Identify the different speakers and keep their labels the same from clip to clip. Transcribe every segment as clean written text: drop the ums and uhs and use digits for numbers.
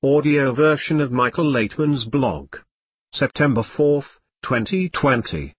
Speaker 1: Audio version of Michael Laitman's blog. September 4, 2020.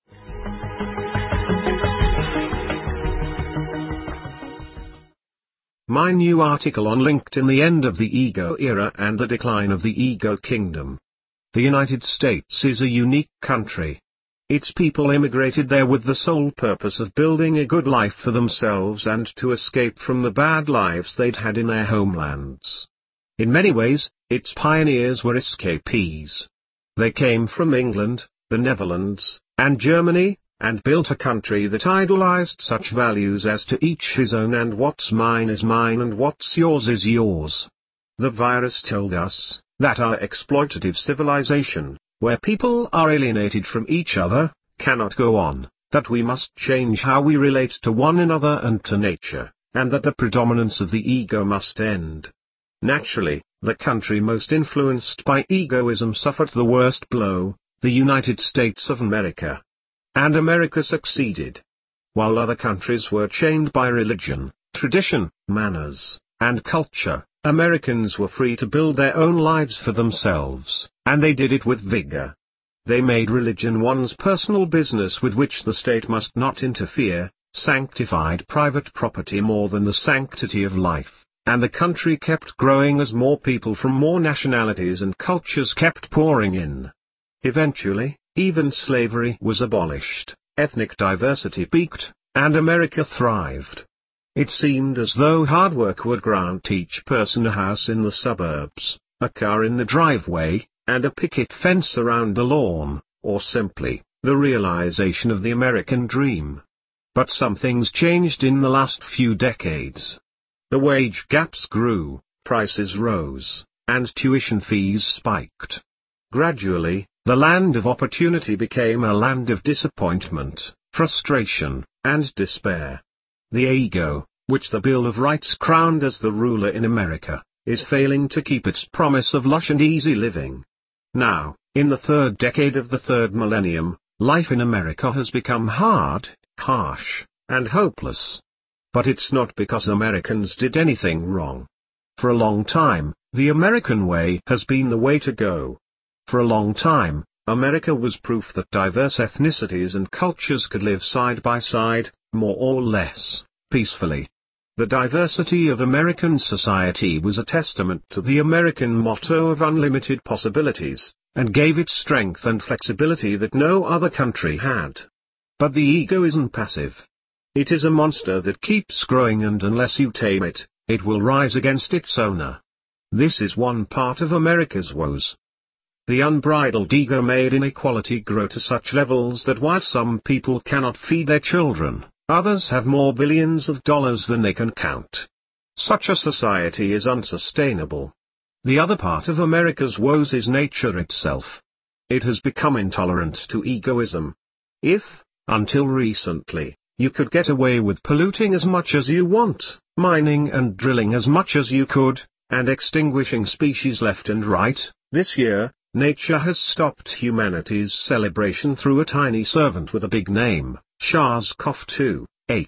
Speaker 1: My new article on LinkedIn: The End of the Ego Era and the Decline of the Ego Kingdom. The United States is a unique country. Its people immigrated there with the sole purpose of building a good life for themselves and to escape from the bad lives they'd had in their homelands. In many ways, its pioneers were escapees. They came from England, the Netherlands, and Germany, and built a country that idolized such values as to each his own, and what's mine is mine and what's yours is yours. The virus told us that our exploitative civilization, where people are alienated from each other, cannot go on, that we must change how we relate to one another and to nature, and that the predominance of the ego must end. Naturally, the country most influenced by egoism suffered the worst blow, the United States of America. And America succeeded. While other countries were chained by religion, tradition, manners, and culture, Americans were free to build their own lives for themselves, and they did it with vigor. They made religion one's personal business with which the state must not interfere, sanctified private property more than the sanctity of life, and the country kept growing as more people from more nationalities and cultures kept pouring in. Eventually, even slavery was abolished, ethnic diversity peaked, and America thrived. It seemed as though hard work would grant each person a house in the suburbs, a car in the driveway, and a picket fence around the lawn, or simply, the realization of the American dream. But some things changed in the last few decades. The wage gaps grew, prices rose, and tuition fees spiked. Gradually, the land of opportunity became a land of disappointment, frustration, and despair. The ego, which the Bill of Rights crowned as the ruler in America, is failing to keep its promise of lush and easy living. Now, in the third decade of the third millennium, life in America has become hard, harsh, and hopeless. But it's not because Americans did anything wrong. For a long time, the American way has been the way to go. For a long time, America was proof that diverse ethnicities and cultures could live side by side, more or less, peacefully. The diversity of American society was a testament to the American motto of unlimited possibilities, and gave it strength and flexibility that no other country had. But the ego isn't passive. It is a monster that keeps growing, and unless you tame it, it will rise against its owner. This is one part of America's woes. The unbridled ego made inequality grow to such levels that while some people cannot feed their children, others have more billions of dollars than they can count. Such a society is unsustainable. The other part of America's woes is nature itself. It has become intolerant to egoism. If, until recently, you could get away with polluting as much as you want, mining and drilling as much as you could, and extinguishing species left and right, this year, nature has stopped humanity's celebration through a tiny servant with a big name, SARS-CoV-2,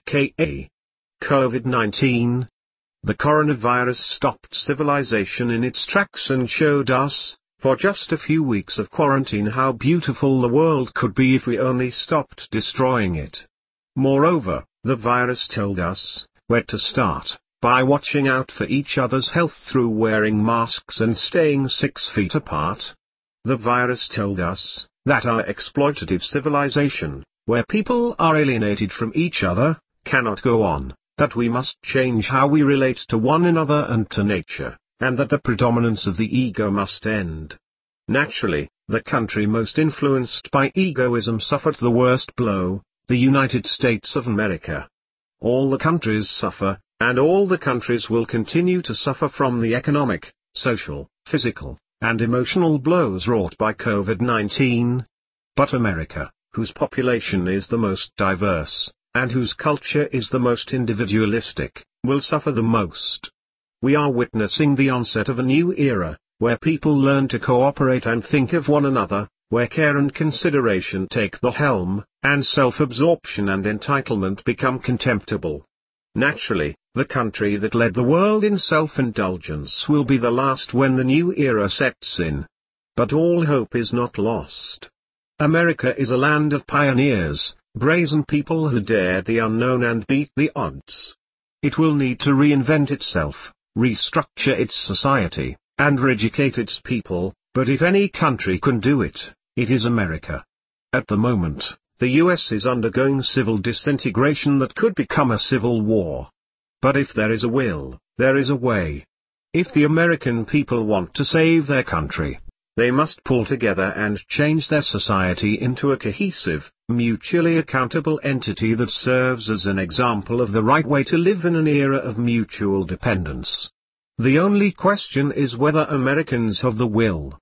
Speaker 1: aka COVID-19. The coronavirus stopped civilization in its tracks and showed us, for just a few weeks of quarantine, how beautiful the world could be if we only stopped destroying it. Moreover, the virus told us where to start, by watching out for each other's health through wearing masks and staying 6 feet apart. The virus told us that our exploitative civilization, where people are alienated from each other, cannot go on, that we must change how we relate to one another and to nature, and that the predominance of the ego must end. Naturally, the country most influenced by egoism suffered the worst blow, the United States of America. All the countries suffer, and all the countries will continue to suffer from the economic, social, physical, and emotional blows wrought by COVID-19. But America, whose population is the most diverse, and whose culture is the most individualistic, will suffer the most. We are witnessing the onset of a new era, where people learn to cooperate and think of one another, where care and consideration take the helm, and self-absorption and entitlement become contemptible. Naturally, The country that led the world in self-indulgence will be the last when the new era sets in. But all hope is not lost. America is a land of pioneers, brazen people who dared the unknown and beat the odds. It will need to reinvent itself, restructure its society, and re-educate its people, but if any country can do it, it is America. At the moment, the US is undergoing civil disintegration that could become a civil war. But if there is a will, there is a way. If the American people want to save their country, they must pull together and change their society into a cohesive, mutually accountable entity that serves as an example of the right way to live in an era of mutual dependence. The only question is whether Americans have the will.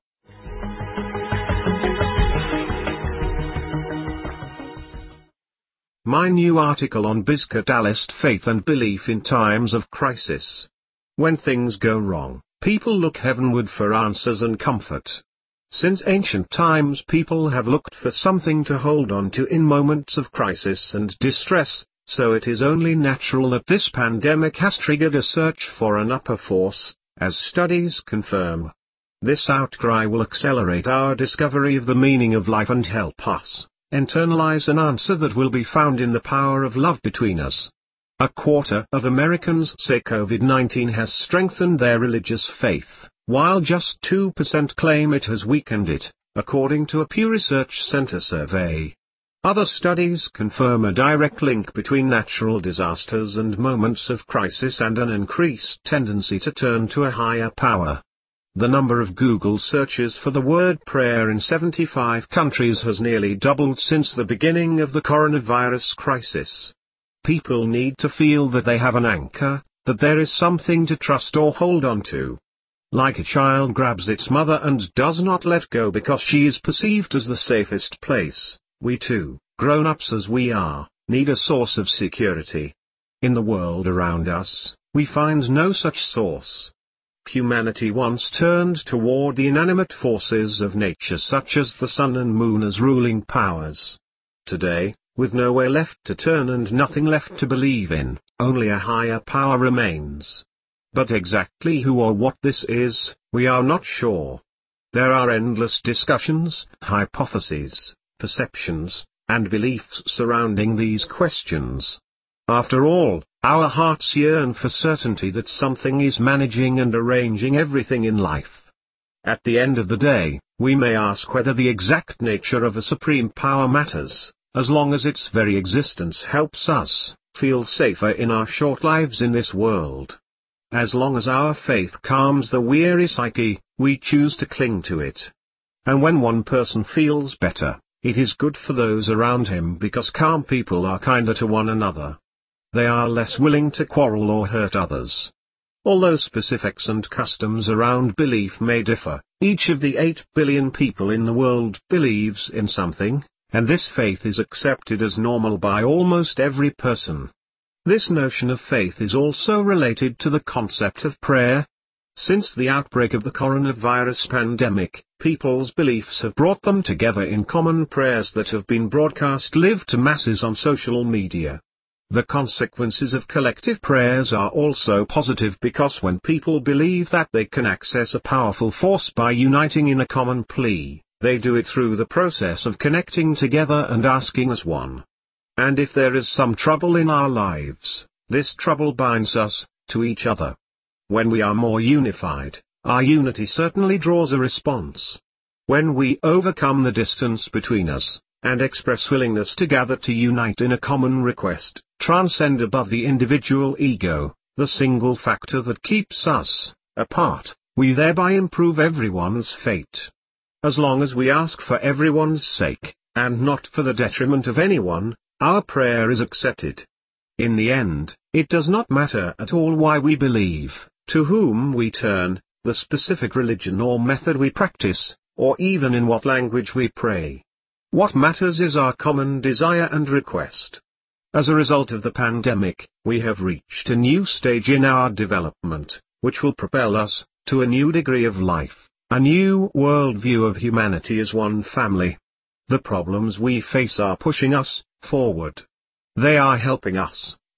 Speaker 1: My new article on Biscuitalist faith and belief in times of crisis. When things go wrong, people look heavenward for answers and comfort. Since ancient times, people have looked for something to hold on to in moments of crisis and distress, so it is only natural that this pandemic has triggered a search for an upper force, as studies confirm. This outcry will accelerate our discovery of the meaning of life and help us internalize an answer that will be found in the power of love between us. A quarter of Americans say COVID-19 has strengthened their religious faith, while just 2% claim it has weakened it, according to a Pew Research Center survey. Other studies confirm a direct link between natural disasters and moments of crisis and an increased tendency to turn to a higher power. The number of Google searches for the word prayer in 75 countries has nearly doubled since the beginning of the coronavirus crisis. People need to feel that they have an anchor, that there is something to trust or hold on to. Like a child grabs its mother and does not let go because she is perceived as the safest place, we too, grown-ups as we are, need a source of security. In the world around us, we find no such source. Humanity once turned toward the inanimate forces of nature such as the sun and moon as ruling powers. Today, with nowhere left to turn and nothing left to believe in, only a higher power remains. But exactly who or what this is, we are not sure. There are endless discussions, hypotheses, perceptions, and beliefs surrounding these questions. After all, our hearts yearn for certainty that something is managing and arranging everything in life. At the end of the day, we may ask whether the exact nature of a supreme power matters, as long as its very existence helps us feel safer in our short lives in this world. As long as our faith calms the weary psyche, we choose to cling to it. And when one person feels better, it is good for those around him because calm people are kinder to one another. They are less willing to quarrel or hurt others. Although specifics and customs around belief may differ, each of the 8 billion people in the world believes in something, and this faith is accepted as normal by almost every person. This notion of faith is also related to the concept of prayer. Since the outbreak of the coronavirus pandemic, people's beliefs have brought them together in common prayers that have been broadcast live to masses on social media. The consequences of collective prayers are also positive because when people believe that they can access a powerful force by uniting in a common plea, they do it through the process of connecting together and asking as one. And if there is some trouble in our lives, this trouble binds us to each other. When we are more unified, our unity certainly draws a response. When we overcome the distance between us, and express willingness to gather to unite in a common request, transcend above the individual ego, the single factor that keeps us apart, we thereby improve everyone's fate. As long as we ask for everyone's sake, and not for the detriment of anyone, our prayer is accepted. In the end, it does not matter at all why we believe, to whom we turn, the specific religion or method we practice, or even in what language we pray. What matters is our common desire and request. As a result of the pandemic, we have reached a new stage in our development, which will propel us to a new degree of life, a new worldview of humanity as one family. The problems we face are pushing us forward. They are helping us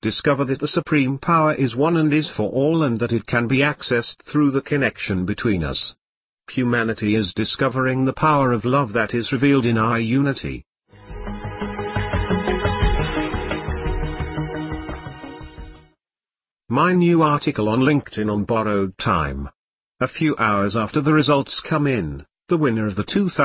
Speaker 1: discover that the supreme power is one and is for all, and that it can be accessed through the connection between us. Humanity is discovering the power of love that is revealed in our unity. My new article on LinkedIn on borrowed time. A few hours after the results come in, the winner of the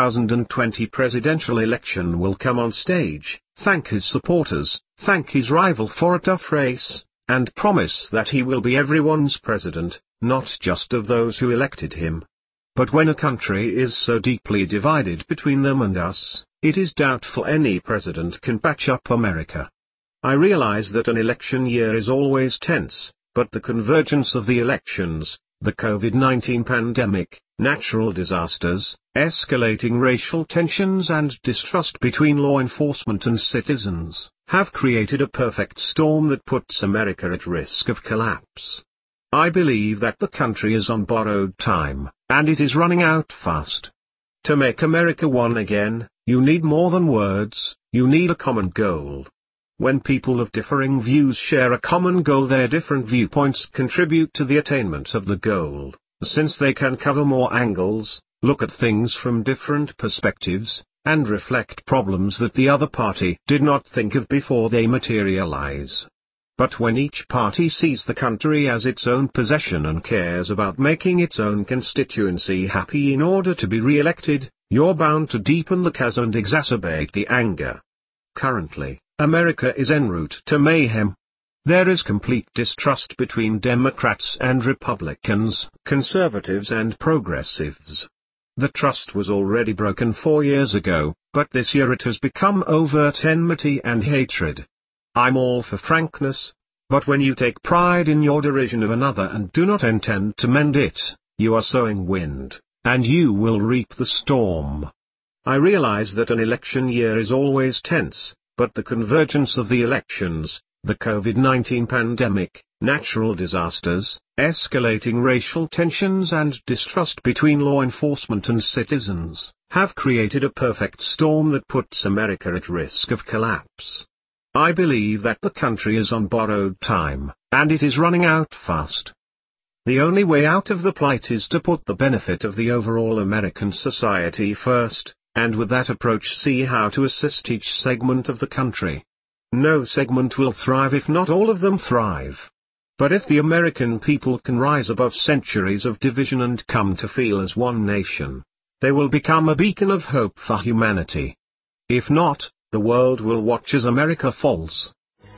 Speaker 1: 2020 presidential election will come on stage, thank his supporters, thank his rival for a tough race, and promise that he will be everyone's president, not just of those who elected him. But when a country is so deeply divided between them and us, it is doubtful any president can patch up America. I realize that an election year is always tense, but the convergence of the elections, the COVID-19 pandemic, natural disasters, escalating racial tensions and distrust between law enforcement and citizens, have created a perfect storm that puts America at risk of collapse. I believe that the country is on borrowed time, and it is running out fast. To make America one again, you need more than words, you need a common goal. When people of differing views share a common goal, their different viewpoints contribute to the attainment of the goal, since they can cover more angles, look at things from different perspectives, and reflect problems that the other party did not think of before they materialize. But when each party sees the country as its own possession and cares about making its own constituency happy in order to be re-elected, you're bound to deepen the chasm and exacerbate the anger. Currently, America is en route to mayhem. There is complete distrust between Democrats and Republicans, conservatives and progressives. The trust was already broken 4 years ago, but this year it has become overt enmity and hatred. I'm all for frankness, but when you take pride in your derision of another and do not intend to mend it, you are sowing wind, and you will reap the storm. I realize that an election year is always tense, but the convergence of the elections, the COVID-19 pandemic, natural disasters, escalating racial tensions and distrust between law enforcement and citizens, have created a perfect storm that puts America at risk of collapse. I believe that the country is on borrowed time, and it is running out fast. The only way out of the plight is to put the benefit of the overall American society first, and with that approach see how to assist each segment of the country. No segment will thrive if not all of them thrive. But if the American people can rise above centuries of division and come to feel as one nation, they will become a beacon of hope for humanity. If not, the world will watch as America falls.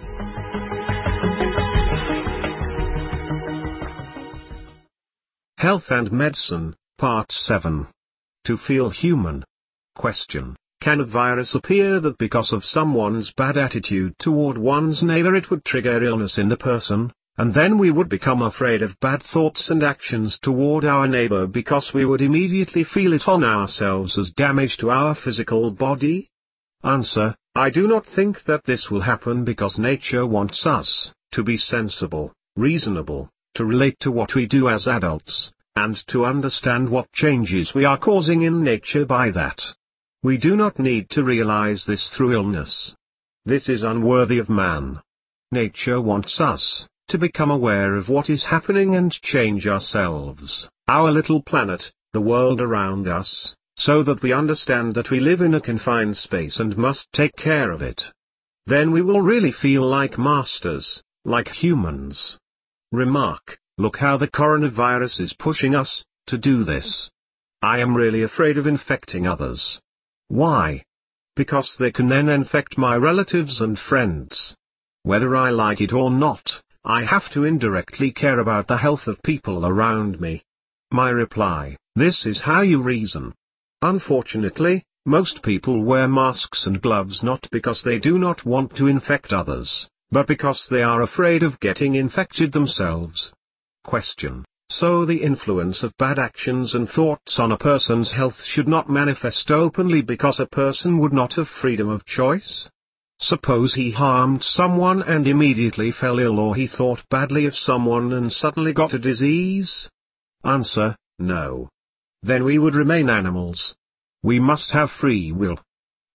Speaker 1: Health and Medicine, Part 7. To feel human. Question: can a virus appear that because of someone's bad attitude toward one's neighbor it would trigger illness in the person, and then we would become afraid of bad thoughts and actions toward our neighbor because we would immediately feel it on ourselves as damage to our physical body? Answer: I do not think that this will happen because nature wants us to be sensible, reasonable, to relate to what we do as adults, and to understand what changes we are causing in nature by that. We do not need to realize this through illness. This is unworthy of man. Nature wants us to become aware of what is happening and change ourselves, our little planet, the world around us, so that we understand that we live in a confined space and must take care of it. Then we will really feel like masters, like humans. Remark: look how the coronavirus is pushing us to do this. I am really afraid of infecting others. Why? Because they can then infect my relatives and friends. Whether I like it or not, I have to indirectly care about the health of people around me. My reply: this is how you reason. Unfortunately, most people wear masks and gloves not because they do not want to infect others, but because they are afraid of getting infected themselves. Question: so the influence of bad actions and thoughts on a person's health should not manifest openly because a person would not have freedom of choice? Suppose he harmed someone and immediately fell ill, or he thought badly of someone and suddenly got a disease? Answer: no. Then we would remain animals. We must have free will.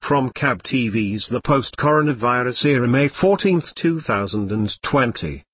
Speaker 1: From CAB TV's The Post-Coronavirus Era, May 14, 2020.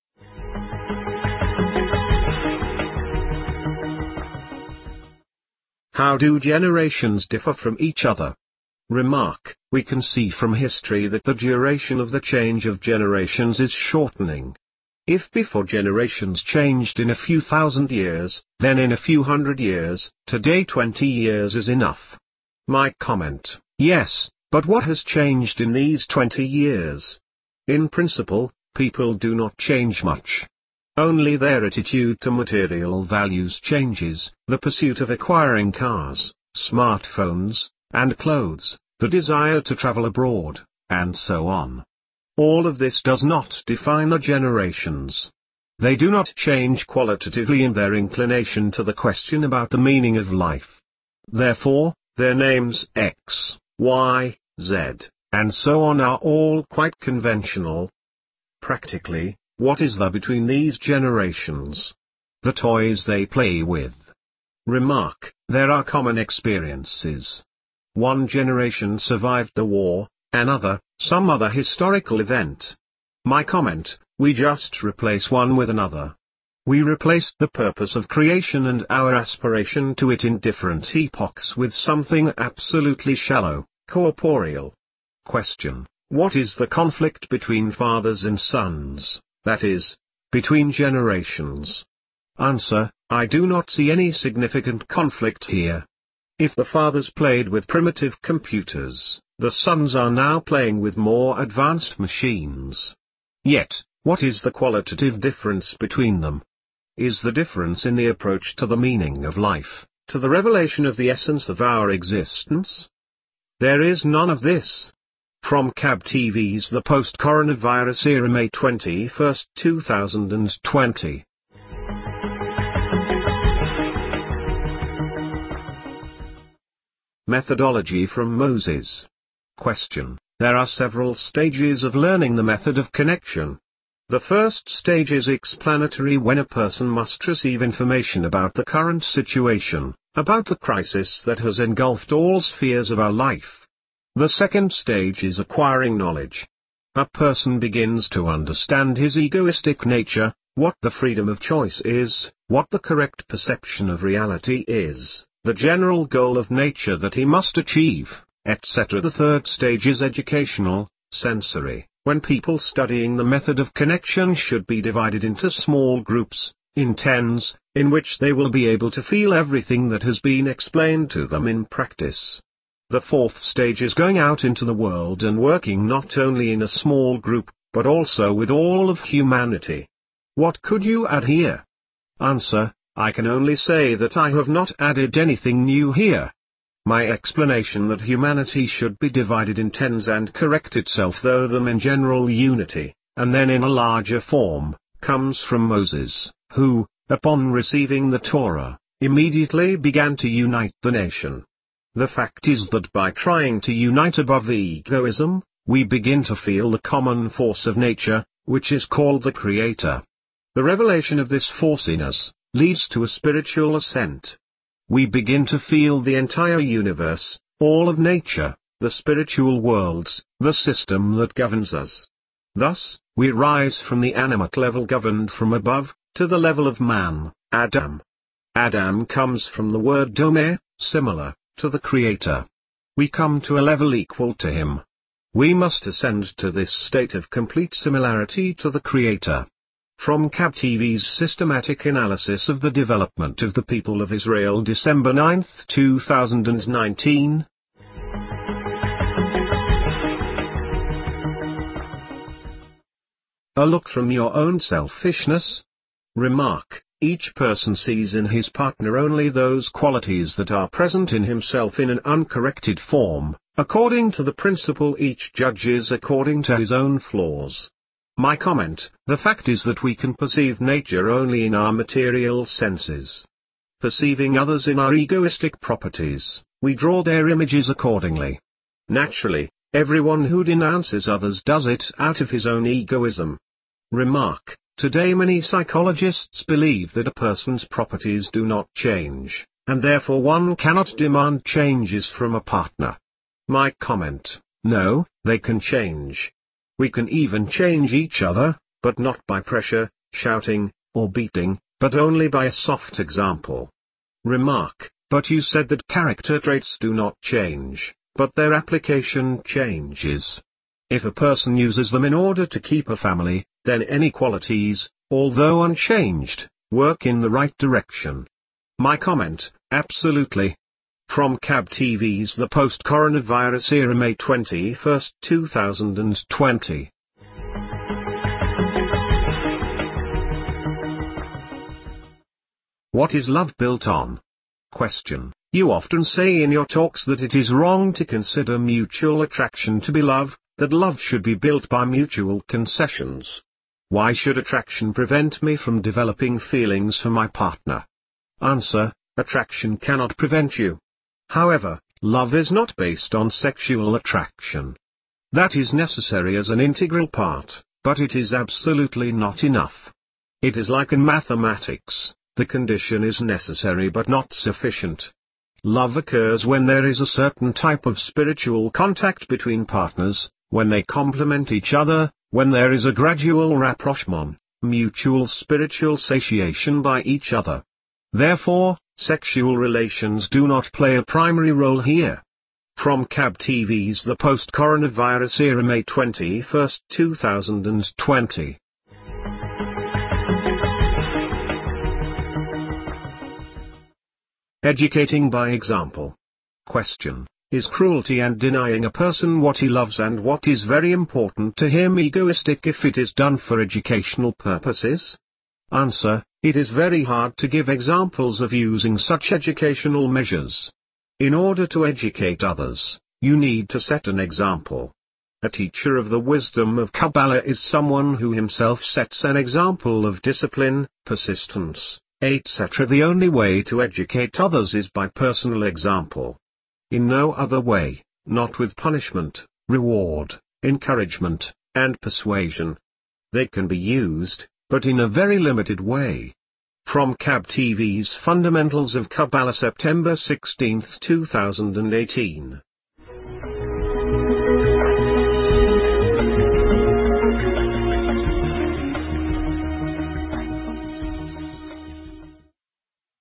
Speaker 1: How do generations differ from each other? Remark: we can see from history that the duration of the change of generations is shortening. If before generations changed in a few thousand years, then in a few hundred years, today 20 years is enough. My comment: yes, but what has changed in these 20 years? In principle, people do not change much. Only their attitude to material values changes, the pursuit of acquiring cars, smartphones, and clothes, the desire to travel abroad, and so on. All of this does not define the generations. They do not change qualitatively in their inclination to the question about the meaning of life. Therefore, their names X, Y, Z, and so on are all quite conventional. Practically, what is there between these generations? The toys they play with. Remark: there are common experiences. One generation survived the war, another, some other historical event. My comment: we just replace one with another. We replace the purpose of creation and our aspiration to it in different epochs with something absolutely shallow, corporeal. Question: what is the conflict between fathers and sons, that is, between generations? Answer: I do not see any significant conflict here. If the fathers played with primitive computers, the sons are now playing with more advanced machines. Yet, what is the qualitative difference between them? Is the difference in the approach to the meaning of life, to the revelation of the essence of our existence? There is none of this. From CAB TV's The Post-Coronavirus Era, May 21, 2020. Methodology from Moses. Question: there are several stages of learning the method of connection. The first stage is explanatory, when a person must receive information about the current situation, about the crisis that has engulfed all spheres of our life. The second stage is acquiring knowledge. A person begins to understand his egoistic nature, what the freedom of choice is, what the correct perception of reality is, the general goal of nature that he must achieve, etc. The third stage is educational, sensory, when people studying the method of connection should be divided into small groups, in tens, in which they will be able to feel everything that has been explained to them in practice. The fourth stage is going out into the world and working not only in a small group, but also with all of humanity. What could you add here? Answer: I can only say that I have not added anything new here. My explanation that humanity should be divided in tens and correct itself through them in general unity, and then in a larger form, comes from Moses, who, upon receiving the Torah, immediately began to unite the nation. The fact is that by trying to unite above egoism, we begin to feel the common force of nature, which is called the Creator. The revelation of this force in us leads to a spiritual ascent. We begin to feel the entire universe, all of nature, the spiritual worlds, the system that governs us. Thus, we rise from the animate level governed from above, to the level of man, Adam. Adam comes from the word dome, similar to the Creator. We come to a level equal to him. We must ascend to this state of complete similarity to the Creator. From CAB TV's Systematic Analysis of the Development of the People of Israel, December 9, 2019. A look from your own selfishness. Remark: each person sees in his partner only those qualities that are present in himself in an uncorrected form. According to the principle, each judges according to his own flaws. My comment: the fact is that we can perceive nature only in our material senses. Perceiving others in our egoistic properties, we draw their images accordingly. Naturally, everyone who denounces others does it out of his own egoism. Remark: today many psychologists believe that a person's properties do not change, and therefore one cannot demand changes from a partner. My comment: no, they can change. We can even change each other, but not by pressure, shouting, or beating, but only by a soft example. Remark: but you said that character traits do not change, but their application changes. If a person uses them in order to keep a family, then any qualities, although unchanged, work in the right direction. My comment: absolutely. From CAB TV's The Post-Coronavirus Era, May 21, 2020. What is love built on? Question: you often say in your talks that it is wrong to consider mutual attraction to be love, that love should be built by mutual concessions. Why should attraction prevent me from developing feelings for my partner? Answer: attraction cannot prevent you. However, love is not based on sexual attraction. That is necessary as an integral part, but it is absolutely not enough. It is like in mathematics, the condition is necessary but not sufficient. Love occurs when there is a certain type of spiritual contact between partners, when they complement each other, when there is a gradual rapprochement, mutual spiritual satiation by each other. Therefore, sexual relations do not play a primary role here. From CAB TV's The Post-Coronavirus Era, May 21, 2020. Educating by example. Question: is cruelty and denying a person what he loves and what is very important to him egoistic if it is done for educational purposes? Answer: it is very hard to give examples of using such educational measures. In order to educate others, you need to set an example. A teacher of the wisdom of Kabbalah is someone who himself sets an example of discipline, persistence, etc. The only way to educate others is by personal example. In no other way, not with punishment, reward, encouragement, and persuasion. They can be used, but in a very limited way. From CAB TV's Fundamentals of Kabbalah, September 16, 2018.